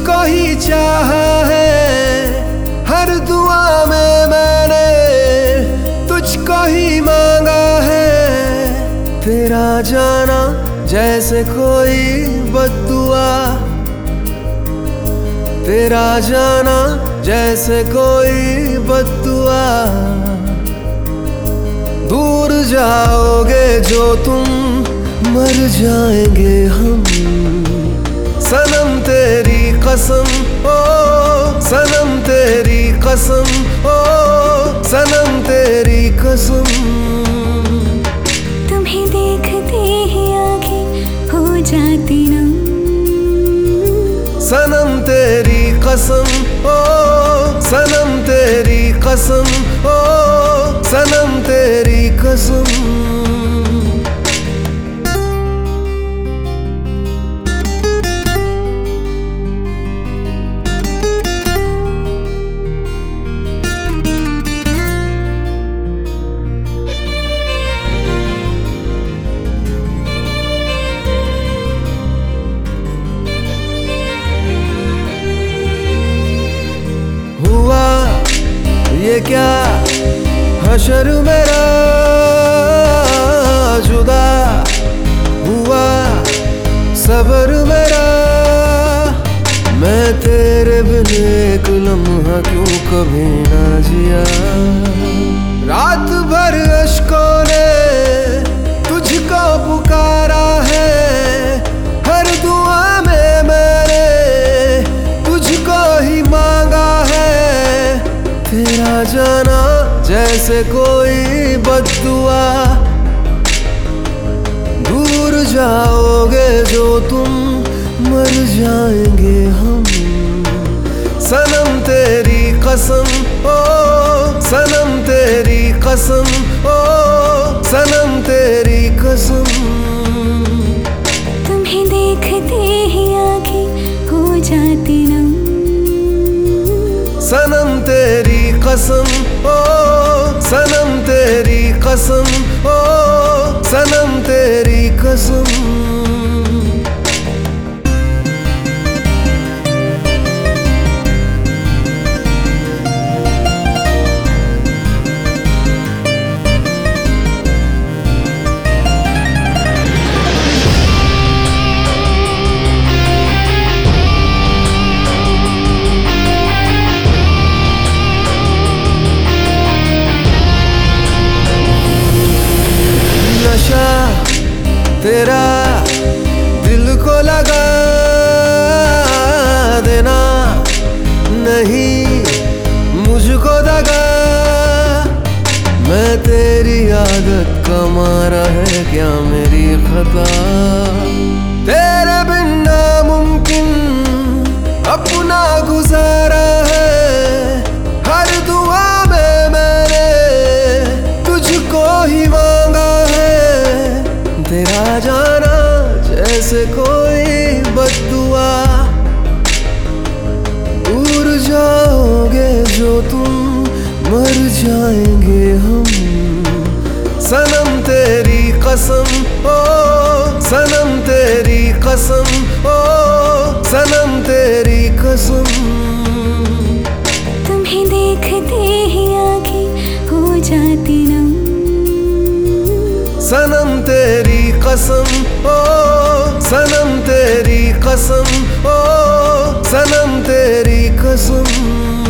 तुझको ही चाहा है, हर दुआ में मैंने तुझको ही मांगा है। तेरा जाना जैसे कोई बद्दुआ, तेरा जाना जैसे कोई बद्दुआ। दूर जाओगे जो तुम, मर जाएंगे हम। सनम तेरी कसम, ओ सनम तेरी कसम, ओ सनम तेरी कसम। तुम्हें देखते ही आंखें हो जाती नम। सनम तेरी कसम, ओ सनम तेरी कसम, ओ सनम तेरी कसम। हुआ ये क्या हशर मेरा, जुदा हुआ सबर मेरा। मैं तेरे बिन एक लम्हा क्यों कभी ना जिया। रात भर अश्कों ने तुझको पुकारा है, हर दुआ में मैंने तुझको ही मांगा है। तेरा जाना जैसे कोई बद्दुआ, दूर जाओगे जो तुम, मर जाएंगे हम। सनम तेरी कसम, ओ सनम तेरी कसम, ओ सनम तेरी कसम। तुम्हें देखते ही आंखें हो जाती नम। सनम तेरी कसम, ओ सनम तेरी कसम, ओ सनम तेरी कसम। नशा तेरा दिल को लगा देना, नहीं मुझको दगा। मैं तेरी आदत का मारा है क्या मेरी खता। तेरे बिन नामुमकिन अपना गुजारा है, हर दुआ में मैंने तुझको ही मांगा है। तेरा जाना जैसे कोई बद्दुआ, दूर जाओगे जो तुम, मर जाएंगे हम। सनम तेरी कसम, ओ सनम तेरी कसम, ओ सनम तेरी कसम। तुम्हें देखते ही आंखें हो जाती नम। सनम तेरी कसम, ओ सनम तेरी कसम, ओ सनम तेरी कसम।